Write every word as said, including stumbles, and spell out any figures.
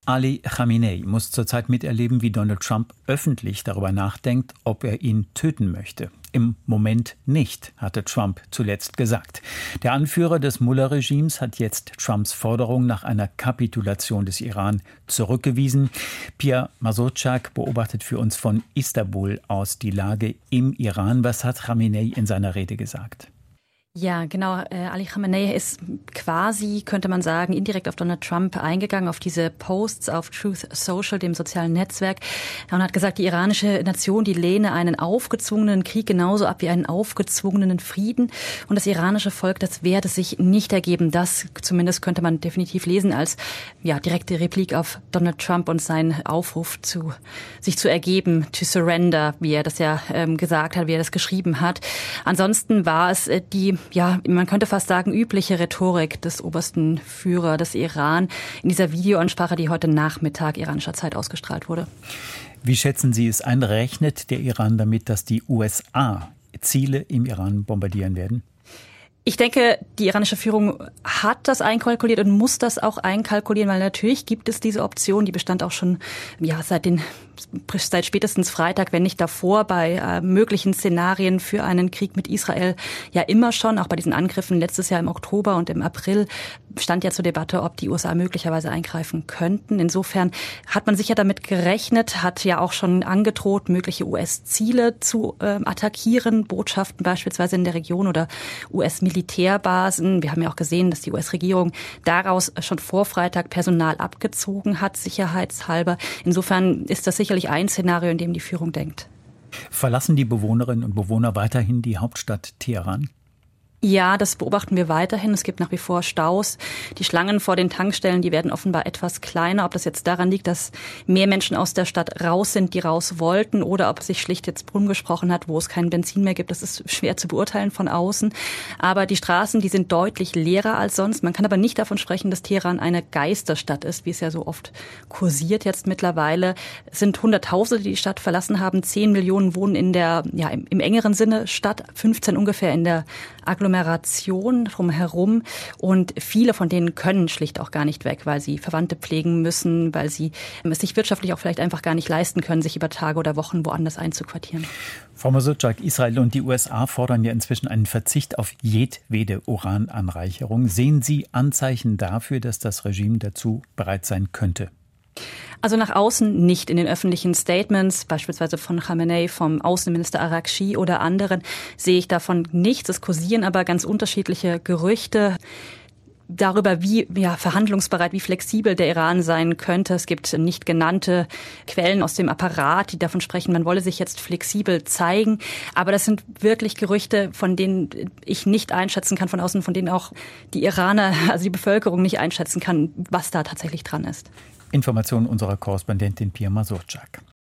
Ali Khamenei muss zurzeit miterleben, wie Donald Trump öffentlich darüber nachdenkt, ob er ihn töten möchte. Im Moment nicht, hatte Trump zuletzt gesagt. Der Anführer des Mullah-Regimes hat jetzt Trumps Forderung nach einer Kapitulation des Iran zurückgewiesen. Pia Mazurczak beobachtet für uns von Istanbul aus die Lage im Iran. Was hat Khamenei in seiner Rede gesagt? Ja, genau. Äh, Ali Khamenei ist quasi, könnte man sagen, indirekt auf Donald Trump eingegangen, auf diese Posts auf Truth Social, dem sozialen Netzwerk, und hat gesagt, die iranische Nation, die lehne einen aufgezwungenen Krieg genauso ab wie einen aufgezwungenen Frieden. Und das iranische Volk, das werde sich nicht ergeben. Das zumindest könnte man definitiv lesen als ja direkte Replik auf Donald Trump und seinen Aufruf, zu sich zu ergeben, to surrender, wie er das ja ähm, gesagt hat, wie er das geschrieben hat. Ansonsten war es äh, die ja, man könnte fast sagen, übliche Rhetorik des obersten Führers des Iran in dieser Videoansprache, die heute Nachmittag iranischer Zeit ausgestrahlt wurde. Wie schätzen Sie es ein? Rechnet der Iran damit, dass die U S A Ziele im Iran bombardieren werden? Ich denke, die iranische Führung hat das einkalkuliert und muss das auch einkalkulieren, weil natürlich gibt es diese Option, die bestand auch schon ja seit den seit spätestens Freitag, wenn nicht davor, bei äh, möglichen Szenarien für einen Krieg mit Israel ja immer schon, auch bei diesen Angriffen letztes Jahr im Oktober und im April stand ja zur Debatte, ob die U S A möglicherweise eingreifen könnten. Insofern hat man sicher damit gerechnet, hat ja auch schon angedroht, mögliche U S-Ziele zu äh, attackieren, Botschaften beispielsweise in der Region oder U S-Militärbasen. Wir haben ja auch gesehen, dass die U S-Regierung daraus schon vor Freitag Personal abgezogen hat, sicherheitshalber. Insofern ist das sicherlich ein Szenario, in dem die Führung denkt. Verlassen die Bewohnerinnen und Bewohner weiterhin die Hauptstadt Teheran? Ja, das beobachten wir weiterhin. Es gibt nach wie vor Staus. Die Schlangen vor den Tankstellen, die werden offenbar etwas kleiner. Ob das jetzt daran liegt, dass mehr Menschen aus der Stadt raus sind, die raus wollten, oder ob es sich schlicht jetzt rumgesprochen hat, wo es kein Benzin mehr gibt, das ist schwer zu beurteilen von außen. Aber die Straßen, die sind deutlich leerer als sonst. Man kann aber nicht davon sprechen, dass Teheran eine Geisterstadt ist, wie es ja so oft kursiert jetzt mittlerweile. Es sind Hunderttausende, die die Stadt verlassen haben. Zehn Millionen wohnen in der, ja, im, im engeren Sinne Stadt, fünfzehn ungefähr in der Agglomeration drumherum, und viele von denen können schlicht auch gar nicht weg, weil sie Verwandte pflegen müssen, weil sie es sich wirtschaftlich auch vielleicht einfach gar nicht leisten können, sich über Tage oder Wochen woanders einzuquartieren. Frau Mazurczak, Israel und die U S A fordern ja inzwischen einen Verzicht auf jedwede Urananreicherung. Sehen Sie Anzeichen dafür, dass das Regime dazu bereit sein könnte? Also nach außen nicht. In den öffentlichen Statements, beispielsweise von Khamenei, vom Außenminister Araghchi oder anderen, sehe ich davon nichts. Es kursieren aber ganz unterschiedliche Gerüchte darüber, wie ja, verhandlungsbereit, wie flexibel der Iran sein könnte. Es gibt nicht genannte Quellen aus dem Apparat, die davon sprechen, man wolle sich jetzt flexibel zeigen. Aber das sind wirklich Gerüchte, von denen ich nicht einschätzen kann, von außen, von denen auch die Iraner, also die Bevölkerung nicht einschätzen kann, was da tatsächlich dran ist. Informationen unserer Korrespondentin Pia Mazurczak.